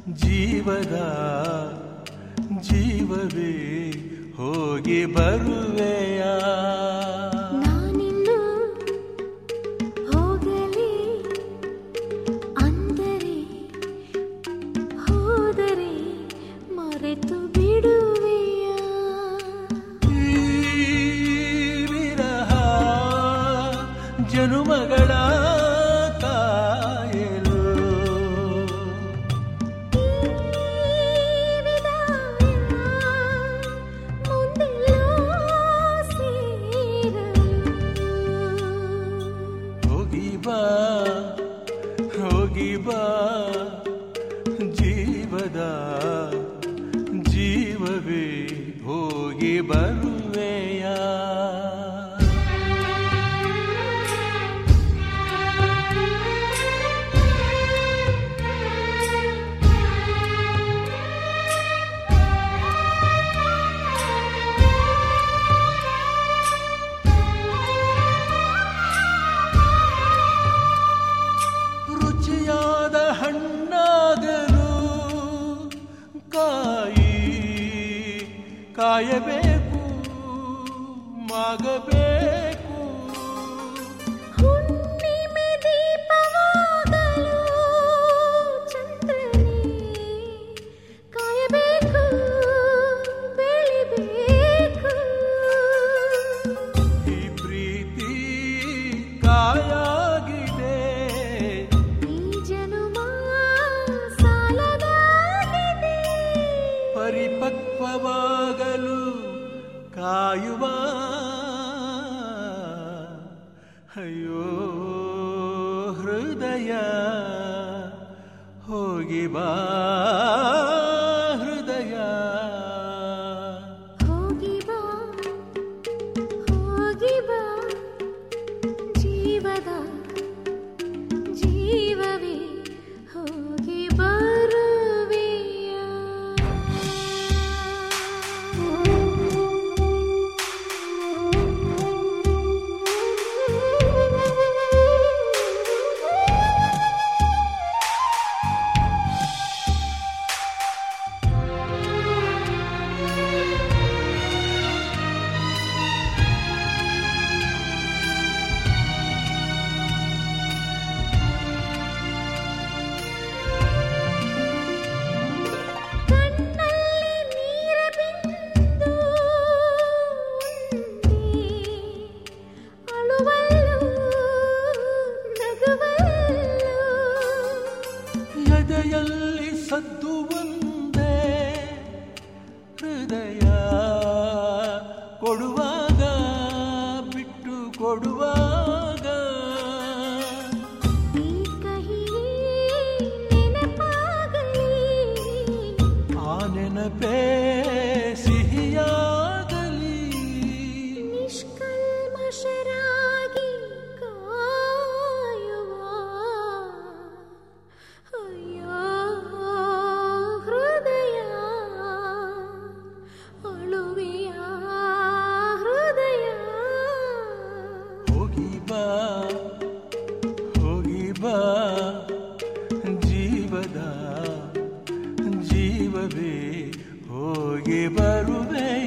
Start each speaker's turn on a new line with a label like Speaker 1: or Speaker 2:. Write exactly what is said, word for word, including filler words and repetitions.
Speaker 1: ಜೀವದ ಜೀವವೇ ಹೋಗಿ ಬರುವೆಯ
Speaker 2: ನಾನಿನ್ನು ಹೋಗಲಿ ಅಂದರೆ ಹೋದರೆ ಮರೆತು ಬಿಡುವೆಯ
Speaker 1: ಈ ವಿರಹ ಜನುಮಗಳ ಹೋಗಿ ಬಾ ಜೀವದ ಜೀವವೇ ಹೋಗಿ ಬರುವೆಯ ರುಚಿಯಾದ ಹಣ್ಣಾಗಲು ಕಾಯಿ ಕಾಯಬೇಕು ಮಾಗಬೇಕು
Speaker 2: ಹುಣ್ಣಿಮೆ ದೀಪವಾಗಲು ಚಂದ್ರನೇ ಕಾಯಬೇಕು ಬೆಳಿಬೇಕು
Speaker 1: ಈ ಪ್ರೀತಿ ಕಾಯಾಗಿದೆ ಪರಿಪಕ್ವವಾಗಲು ಕಾಯುವ ಅಯ್ಯೋ ಹೃದಯ ಹೋಗಿ ಬಾ ಹೃದಯ
Speaker 2: ಹೋಗಿ ಬಾ ಹೋಗಿ ಬಾ ಜೀವದ ಜೀವವೇ ಹೋಗಿ ಬರುವೆಯ
Speaker 1: ಎದೆಯಲ್ಲಿ ಸದ್ದು ಒಂದೇ ಹೃದಯ ಕೊಡುವಾಗ ಬಿಟ್ಟು ಕೊಡುವಾಗ
Speaker 2: ಈ ಕಹಿ ನೆನಪಾಗಲಿ
Speaker 1: ಆ ನೆನಪೇ ಸಿಹಿಯಾಗಲಿ
Speaker 2: ನಿಷ್ಕಲ್ಮಶರಾಗಿ ಕಾಯುವ ಅಯ್ಯೋ ಹೃದಯ ಅಳುವೆಯ ಹೃದಯ
Speaker 1: ಹೋಗಿ ಬಾ ಹೋಗಿ ಬಾ ಜೀವದ ಜೀವವೇ ಹೋಗಿ ಬರುವೆ